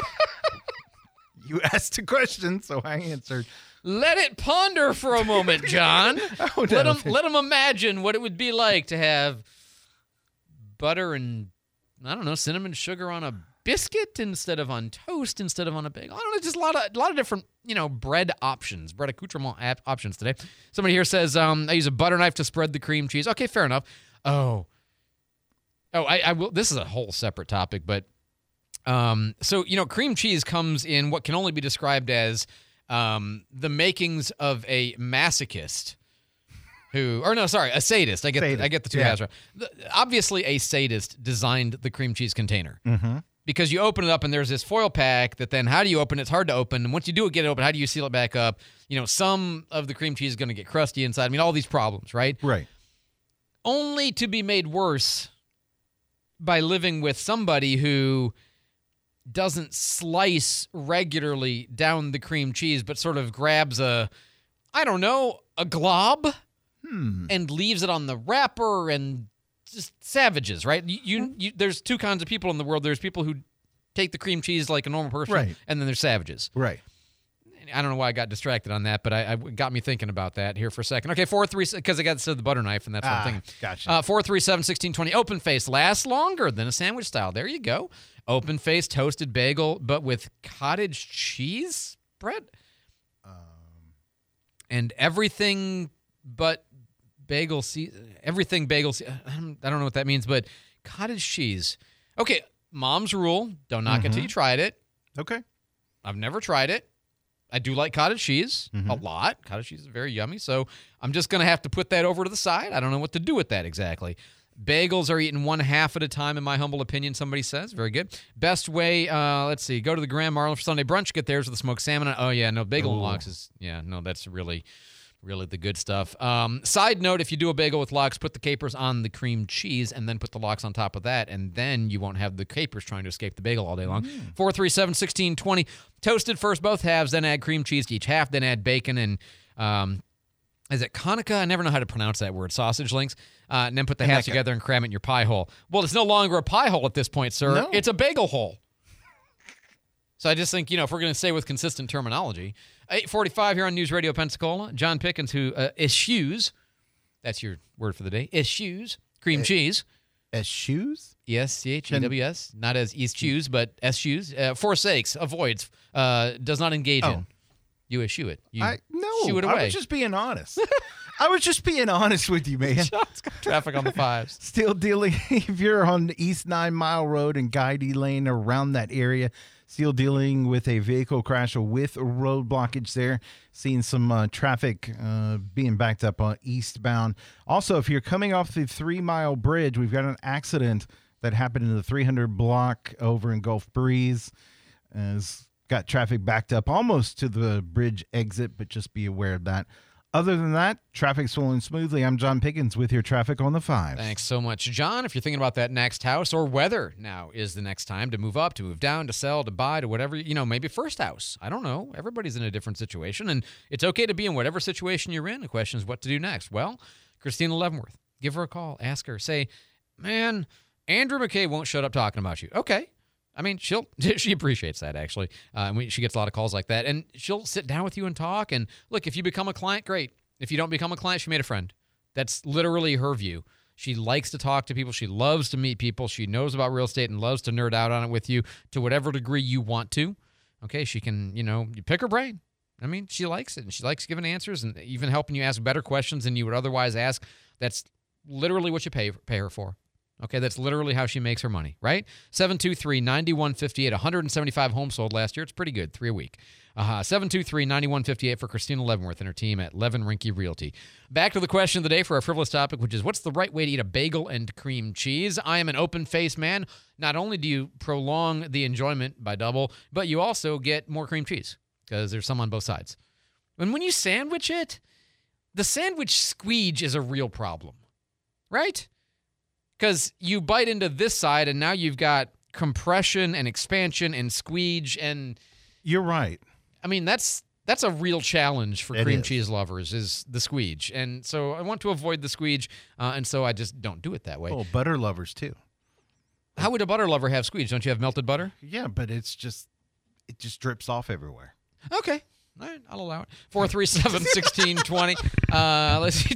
You asked a question, so I answered. Let it ponder for a moment, John. Oh, let no. him let him imagine what it would be like to have butter and, I don't know, cinnamon sugar on a biscuit instead of on toast instead of on a bagel. I don't know, just a lot of a lot of different, you know, bread options, bread accoutrement ap- options today. Somebody here says, um, I use a butter knife to spread the cream cheese. Okay, fair enough. Oh, oh, I, I will. This is a whole separate topic, but um, so you know, cream cheese comes in what can only be described as um, the makings of a masochist. Who, or no, sorry, a sadist. I get, Sadist. I get the two Yeah. halves right. The, obviously, a sadist designed the cream cheese container. Mm-hmm. Because you open it up and there's this foil pack that then how do you open it? It's hard to open. And once you do get it open, how do you seal it back up? You know, some of the cream cheese is going to get crusty inside. I mean, all these problems, right? Right. Only to be made worse by living with somebody who doesn't slice regularly down the cream cheese, but sort of grabs a, I don't know, a glob Hmm. and leaves it on the wrapper and just savages, right? You, you, you, there's two kinds of people in the world. There's people who take the cream cheese like a normal person, Right. and then there's savages. Right. I don't know why I got distracted on that, but I, I got me thinking about that here for a second. Okay, four three because I got to the butter knife, and that's what Ah, I'm thinking. gotcha. Uh, four three seven sixteen twenty. Open face lasts longer than a sandwich style. There you go. Open face toasted bagel, but with cottage cheese bread, um, and everything but bagel. Se- everything bagel. Se- I don't, I don't know what that means, but cottage cheese. Okay, mom's rule, don't knock Mm-hmm. it till you tried it. Okay. I've never tried it. I do like cottage cheese Mm-hmm. a lot. Cottage cheese is very yummy, so I'm just going to have to put that over to the side. I don't know what to do with that exactly. Bagels are eaten one half at a time, in my humble opinion, somebody says. Very good. Best way, uh, let's see, go to the Grand Marlin for Sunday brunch, get theirs with the smoked salmon. Oh, yeah, no, bagel and Ooh. lox is, yeah, no, that's really, really the good stuff. Um, side note, if you do a bagel with lox, put the capers on the cream cheese and then put the lox on top of that, and then you won't have the capers trying to escape the bagel all day long. Mm. four three seven, one six two zero. Toasted first both halves, then add cream cheese to each half, then add bacon and, um, is it Konica? I never know how to pronounce that word. Sausage links. Uh, and then put the halves together and cram it in your pie hole. Well, it's no longer a pie hole at this point, sir. No. It's a bagel hole. So I just think, you know, if we're going to say with consistent terminology, eight forty-five here on News Radio Pensacola, John Pickens, who uh, eschews, that's your word for the day, eschews, cream Uh, cheese. Eschews? E S C H E W S. Not as eschews, but eschews. Uh, forsakes, avoids, uh, does not engage Oh. in. You eschew it. You I no. shoo it away. I was just being honest. I was just being honest with you, man. Traffic on the fives. Still dealing. If you're on the East Nine Mile Road and Guidey Lane around that area, still dealing with a vehicle crash with road blockage there. Seeing some uh, traffic uh, being backed up on eastbound. Also, if you're coming off the Three Mile Bridge, we've got an accident that happened in the three hundred block over in Gulf Breeze. As got traffic backed up almost to the bridge exit, but just be aware of that. Other than that, traffic's flowing smoothly. I'm John Pickens with your traffic on the five. Thanks so much, John. If you're thinking about that next house, or whether now is the next time to move up, to move down, to sell, to buy, to whatever, you know, maybe first house. I don't know. Everybody's in a different situation, and it's okay to be in whatever situation you're in. The question is what to do next. Well, Christina Leavenworth, give her a call. Ask her. Say, man, Andrew McKay won't shut up talking about you. Okay. I mean, she'll she appreciates that, actually. Uh, and we, she gets a lot of calls like that. And she'll sit down with you and talk. And look, if you become a client, great. If you don't become a client, she made a friend. That's literally her view. She likes to talk to people. She loves to meet people. She knows about real estate and loves to nerd out on it with you to whatever degree you want to. Okay, she can, you know, you pick her brain. I mean, she likes it, and she likes giving answers and even helping you ask better questions than you would otherwise ask. That's literally what you pay pay her for. Okay, that's literally how she makes her money, right? seven two three, nine one five eight, one hundred seventy-five homes sold last year. It's pretty good, three a week. Uh-huh. seven two three, nine one five eight for Christina Leavenworth and her team at Levin Rinke Realty. Back to the question of the day for our frivolous topic, which is, what's the right way to eat a bagel and cream cheese? I am an open-faced man. Not only do you prolong the enjoyment by double, but you also get more cream cheese because there's some on both sides. And when you sandwich it, the sandwich squeege is a real problem, right? Because you bite into this side, and now you've got compression and expansion and squeege, and you're right. I mean, that's that's a real challenge for It cream is. cheese lovers, is the squeege. And so I want to avoid the squeege, uh, and so I just don't do it that way. Oh, butter lovers too. How would a butter lover have squeege? Don't you have melted butter? Yeah, but it's just it just drips off everywhere. Okay. All right, I'll allow it. four three seven, one six two zero. Uh, let's see.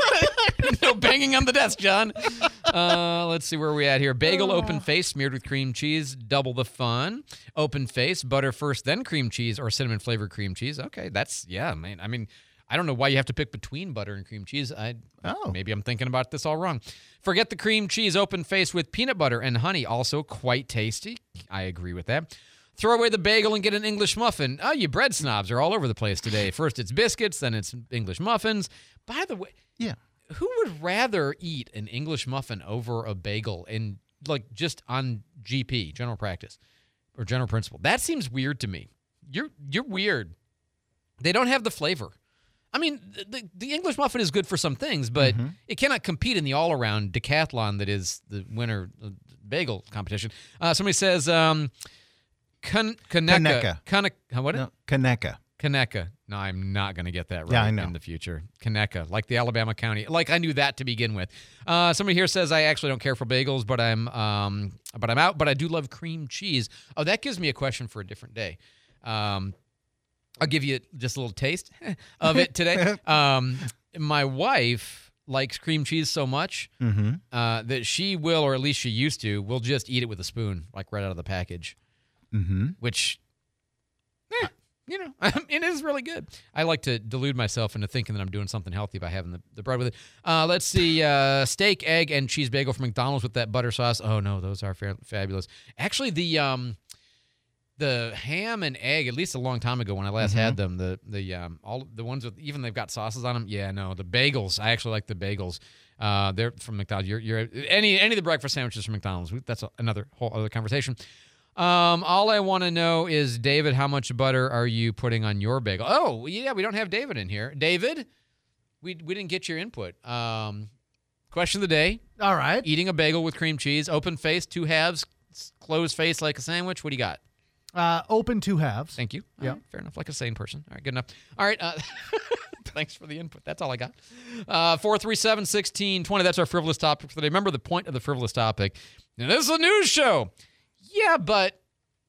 No banging on the desk, John. Uh, let's see where we're at here. Bagel open face smeared with cream cheese. Double the fun. Open face, butter first, then cream cheese, or cinnamon flavored cream cheese. Okay, that's, yeah, man. I mean, I don't know why you have to pick between butter and cream cheese. I Oh. Maybe I'm thinking about this all wrong. Forget the cream cheese. Open face with peanut butter and honey. Also quite tasty. I agree with that. Throw away the bagel and get an English muffin. Oh, you bread snobs are all over the place today. First it's biscuits, then it's English muffins. By the way, yeah, who would rather eat an English muffin over a bagel and like just on G P, general practice, or general principle? That seems weird to me. You're you're weird. They don't have the flavor. I mean, the, the English muffin is good for some things, but Mm-hmm. it cannot compete in the all-around decathlon that is the winter uh, bagel competition. Uh, somebody says, um, Kan- Kaneka. Kaneka. Kaneka. What? No, Kaneka. Kaneka. No, I'm not going to get that right Yeah, I know. in the future. Kaneka, like the Alabama County. Like I knew that to begin with. Uh, somebody here says, I actually don't care for bagels, but I'm um, but I'm out. But I do love cream cheese. Oh, that gives me a question for a different day. Um, I'll give you just a little taste of it today. um, my wife likes cream cheese so much Mm-hmm. uh, that she will, or at least she used to, will just eat it with a spoon, like right out of the package. Mm-hmm. Which, eh, you know, it is really good. I like to delude myself into thinking that I'm doing something healthy by having the, the bread with it. Uh, let's see, uh, steak, egg, and cheese bagel from McDonald's with that butter sauce. Oh, no, those are fa- fabulous. Actually, the um, the ham and egg, at least a long time ago when I last Mm-hmm. had them, the the um, all the ones with, even they've got sauces on them. Yeah, no, the bagels. I actually like the bagels. Uh, they're from McDonald's. You're, you're any any of the breakfast sandwiches from McDonald's. That's another whole other conversation. Um, all I want to know is, David, how much butter are you putting on your bagel? Oh, yeah, we don't have David in here. David, we we didn't get your input. Um, question of the day. All right. Eating a bagel with cream cheese, open face, two halves, closed face like a sandwich. What do you got? Uh, open two halves. Thank you. Yeah. Right, fair enough. Like a sane person. All right, good enough. All right. Uh, thanks for the input. That's all I got. Uh, four three seven, one six two zero. That's our frivolous topic for today. Remember the point of the frivolous topic. Now, this is a news show. Yeah, but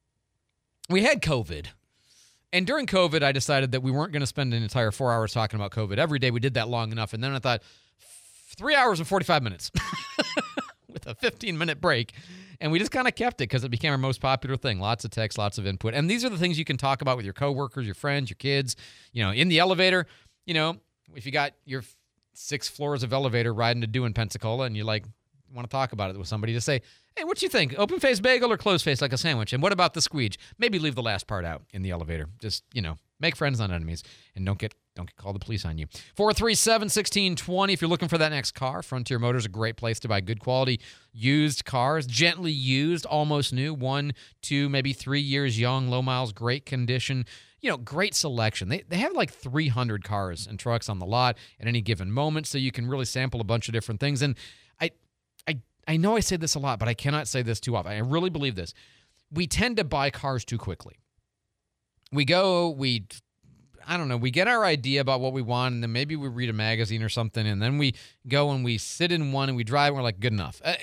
we had COVID. And during COVID, I decided that we weren't going to spend an entire four hours talking about COVID. Every day we did that long enough. And then I thought, three hours and forty-five minutes with a fifteen-minute break. And we just kind of kept it because it became our most popular thing. Lots of text, lots of input. And these are the things you can talk about with your coworkers, your friends, your kids. You know, in the elevator, you know, if you got your six floors of elevator riding to do in Pensacola and you like want to talk about it with somebody, to say, hey, what you think? Open face bagel or closed face like a sandwich? And what about the squeege? Maybe leave the last part out in the elevator. Just, you know, make friends, not enemies, and don't get don't get called the police on you. four three seven, one six two zero. If you're looking for that next car, Frontier Motors is a great place to buy good quality used cars, gently used, almost new, one, two, maybe three years young, low miles, great condition. You know, great selection. They they have like three hundred cars and trucks on the lot at any given moment, so you can really sample a bunch of different things. And I I I know I say this a lot, but I cannot say this too often. I really believe this. We tend to buy cars too quickly. We go, we, I don't know, we get our idea about what we want, and then maybe we read a magazine or something, and then we go and we sit in one and we drive, and we're like, good enough. Uh,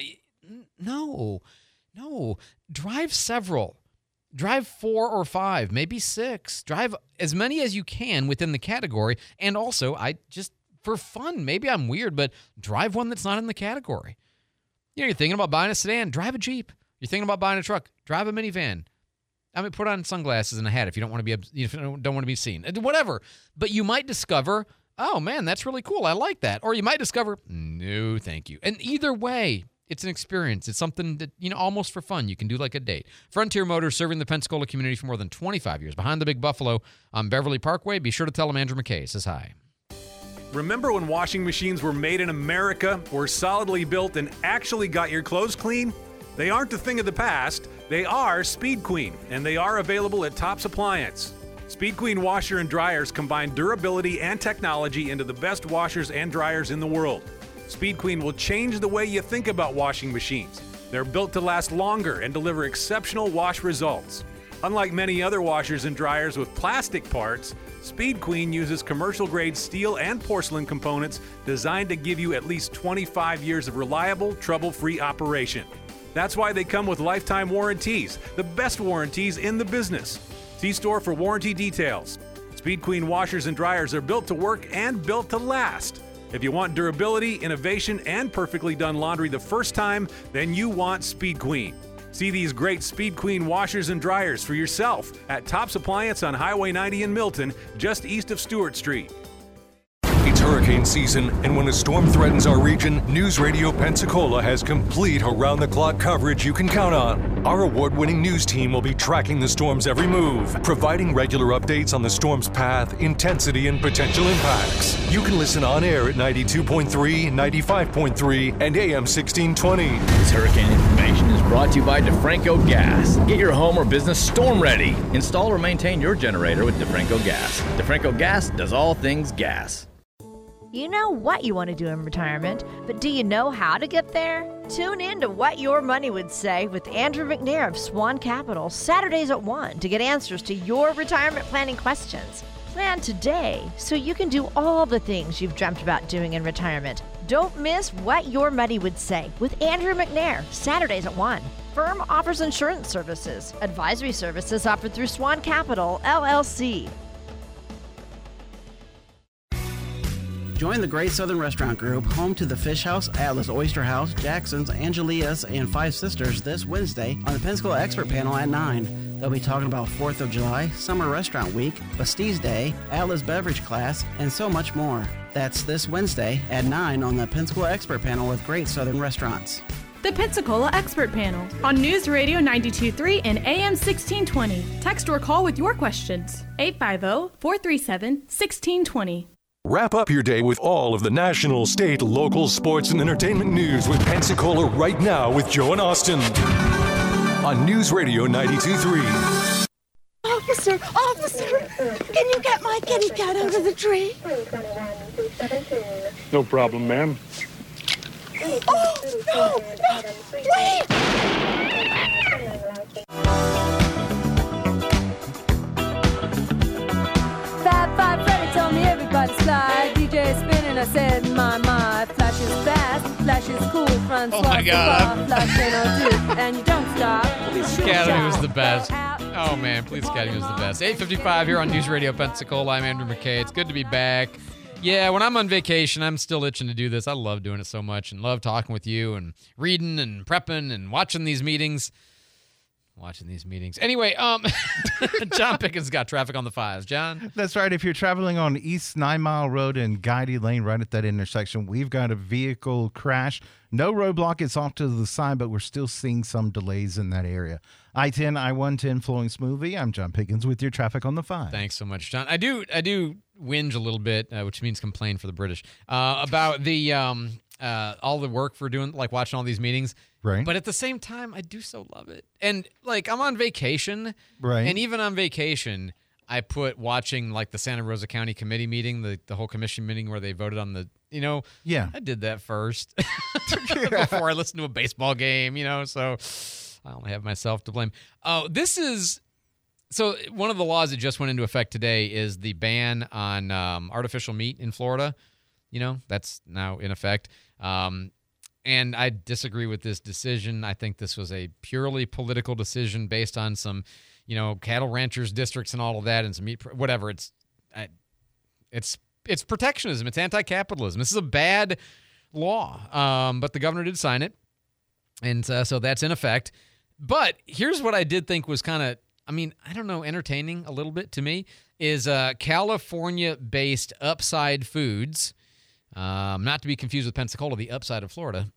no, no. Drive several. Drive four or five, maybe six. Drive as many as you can within the category. And also, I just, for fun, maybe I'm weird, but drive one that's not in the category. You know, you're thinking about buying a sedan, drive a Jeep. You're thinking about buying a truck, drive a minivan. I mean, put on sunglasses and a hat if you don't want to be, you don't want to be seen. Whatever. But you might discover, oh man, that's really cool. I like that. Or you might discover, no, thank you. And either way, it's an experience. It's something that, you know, almost for fun. You can do like a date. Frontier Motors, serving the Pensacola community for more than twenty-five years. Behind the Big Buffalo on Beverly Parkway. Be sure to tell them Andrew McKay says hi. Remember when washing machines were made in America, were solidly built, and actually got your clothes clean? They aren't a thing of the past. They are Speed Queen, and they are available at Tops Appliance. Speed Queen washer and dryers combine durability and technology into the best washers and dryers in the world. Speed Queen will change the way you think about washing machines. They're built to last longer and deliver exceptional wash results. Unlike many other washers and dryers with plastic parts, Speed Queen uses commercial-grade steel and porcelain components designed to give you at least twenty-five years of reliable, trouble-free operation. That's why they come with lifetime warranties, the best warranties in the business. See store for warranty details. Speed Queen washers and dryers are built to work and built to last. If you want durability, innovation, and perfectly done laundry the first time, then you want Speed Queen. See these great Speed Queen washers and dryers for yourself at Tops Appliance on Highway ninety in Milton, just east of Stewart Street. It's hurricane season, and when a storm threatens our region, News Radio Pensacola has complete around-the-clock coverage you can count on. Our award-winning news team will be tracking the storm's every move, providing regular updates on the storm's path, intensity, and potential impacts. You can listen on air at ninety-two point three, ninety-five point three, and A M sixteen twenty. This hurricane information is brought to you by DeFranco Gas. Get your home or business storm ready. Install or maintain your generator with DeFranco Gas. DeFranco Gas does all things gas. You know what you want to do in retirement, but do you know how to get there? Tune in to What Your Money Would Say with Andrew McNair of Swan Capital, Saturdays at one, to get answers to your retirement planning questions. Plan today so you can do all the things you've dreamt about doing in retirement. Don't miss What Your Money Would Say with Andrew McNair, Saturdays at one. Firm offers insurance services. Advisory services offered through Swan Capital, L L C. Join the Great Southern Restaurant Group, home to the Fish House, Atlas Oyster House, Jackson's, Angelia's, and Five Sisters this Wednesday on the Pensacola Expert Panel at nine. They'll be talking about fourth of July, Summer Restaurant Week, Bastille Day, Atlas Beverage Class, and so much more. That's this Wednesday at nine on the Pensacola Expert Panel with Great Southern Restaurants. The Pensacola Expert Panel on News Radio ninety-two point three and A M sixteen twenty. Text or call with your questions. eight five zero, four three seven, one six two zero. Wrap up your day with all of the national, state, local, sports, and entertainment news with Pensacola Right Now with Joe and Austin on News Radio ninety-two point three. Officer, officer, can you get my kitty cat out of the tree? No problem, ma'am. Oh, no, no, please! Fab Five Freddy told me everybody slide. D J spinning, I said, my, my. Flash is fast, flash is cool. Front Oh my God. Flash ain't no do, and you don't stop. Police Academy was the best. Oh, man. Police Academy was the best. eight fifty-five here on News Radio Pensacola. I'm Andrew McKay. It's good to be back. Yeah, when I'm on vacation, I'm still itching to do this. I love doing it so much and love talking with you and reading and prepping and watching these meetings. Watching these meetings. Anyway, um, John Pickens got traffic on the fives. John? That's right. If you're traveling on East Nine Mile Road and Guidey Lane right at that intersection, we've got a vehicle crash. No roadblock. It's off to the side, but we're still seeing some delays in that area. I ten, I one ten flowing smoothly. I'm John Pickens with your traffic on the five. Thanks so much, John. I do I do whinge a little bit, uh, which means complain for the British, uh, about the um, uh, all the work for doing, like watching all these meetings. Right. But at the same time, I do so love it. And like I'm on vacation. Right. And even on vacation, I put watching like the Santa Rosa County Committee meeting, the, the whole commission meeting where they voted on the, you know, yeah, I did that first before I listened to a baseball game, you know, so I only have myself to blame. Oh, this is, so one of the laws that just went into effect today is the ban on um, artificial meat in Florida. You know, that's now in effect. Um, and I disagree with this decision. I think this was a purely political decision based on some, you know, cattle ranchers districts and all of that, and some meat, whatever. It's, I, it's, it's protectionism. It's anti-capitalism. This is a bad law. Um, but the governor did sign it, and uh, so that's in effect. But here's what I did think was kind of, I mean, I don't know, entertaining a little bit to me, is uh, California-based Upside Foods, um, not to be confused with Pensacola, the upside of Florida,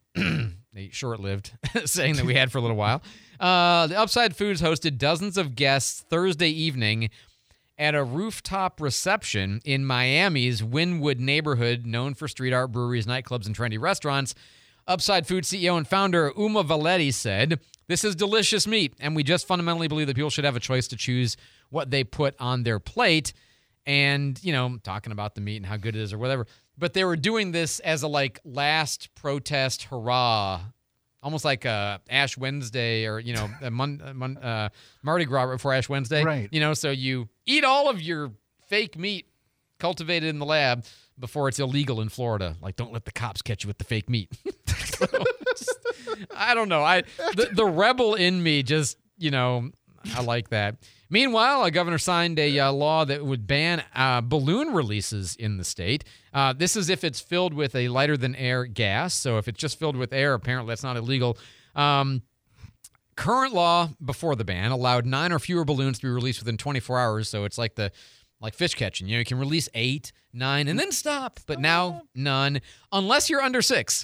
a short-lived saying that we had for a little while. Uh, the Upside Foods hosted dozens of guests Thursday evening at a rooftop reception in Miami's Wynwood neighborhood, known for street art, breweries, nightclubs, and trendy restaurants. Upside Food C E O and founder Uma Valetti said, "This is delicious meat, and we just fundamentally believe that people should have a choice to choose what they put on their plate." And, you know, talking about the meat and how good it is or whatever. But they were doing this as a, like, last protest hurrah, almost like a Ash Wednesday or, you know, a Mon- a Mon- uh, Mardi Gras before Ash Wednesday. Right. You know, so you eat all of your fake meat cultivated in the lab before it's illegal in Florida. Like, don't let the cops catch you with the fake meat. So, just, I don't know. I the, the rebel in me just, you know, I like that. Meanwhile, a governor signed a uh, law that would ban uh, balloon releases in the state. Uh, this is if it's filled with a lighter-than-air gas. So if it's just filled with air, apparently that's not illegal. Um, current law before the ban allowed nine or fewer balloons to be released within twenty-four hours. So it's like the like fish catching. You know, you can release eight, nine, and then stop. But now, none, unless you're under six.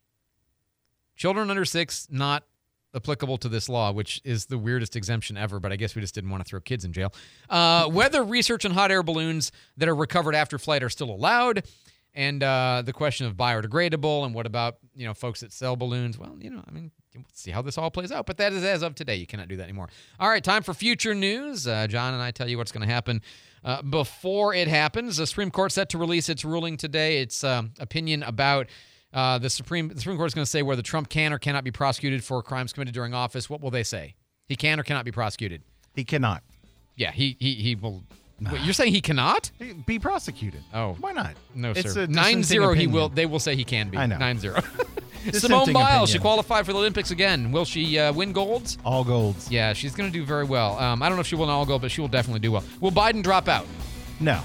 Children under six, not applicable to this law, which is the weirdest exemption ever, but I guess we just didn't want to throw kids in jail. Uh, weather research on hot air balloons that are recovered after flight are still allowed. And uh, the question of biodegradable and what about, you know, folks that sell balloons? Well, you know, I mean, we'll see how this all plays out. But that is as of today. You cannot do that anymore. All right, time for future news. Uh, John and I tell you what's going to happen uh, before it happens. The Supreme Court set to release its ruling today. Its um, opinion about Uh, the Supreme the Supreme Court is going to say whether Trump can or cannot be prosecuted for crimes committed during office. What will they say? He can or cannot be prosecuted? He cannot. Yeah, he he he will. Wait, you're saying he cannot be prosecuted? Oh, why not? No, It's sir. a Nine dissenting zero. He opinion. will. They will say he can be. I know. Nine zero. Dissenting Simone Biles. opinion. She qualified for the Olympics again. Will she uh, win golds? All golds. Yeah, she's going to do very well. Um, I don't know if she will win all gold, but she will definitely do well. Will Biden drop out? No.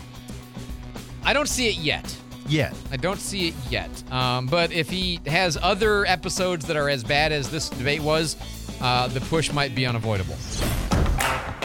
I don't see it yet. Yet. I don't see it yet. Um, but if he has other episodes that are as bad as this debate was, uh, the push might be unavoidable.